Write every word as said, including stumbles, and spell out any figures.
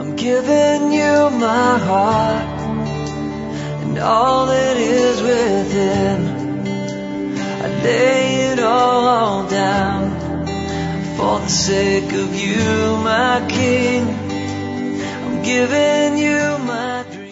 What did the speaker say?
I'm giving you my heart and all that is within. I lay it all down for the sake of you, my king. I'm giving you my dream.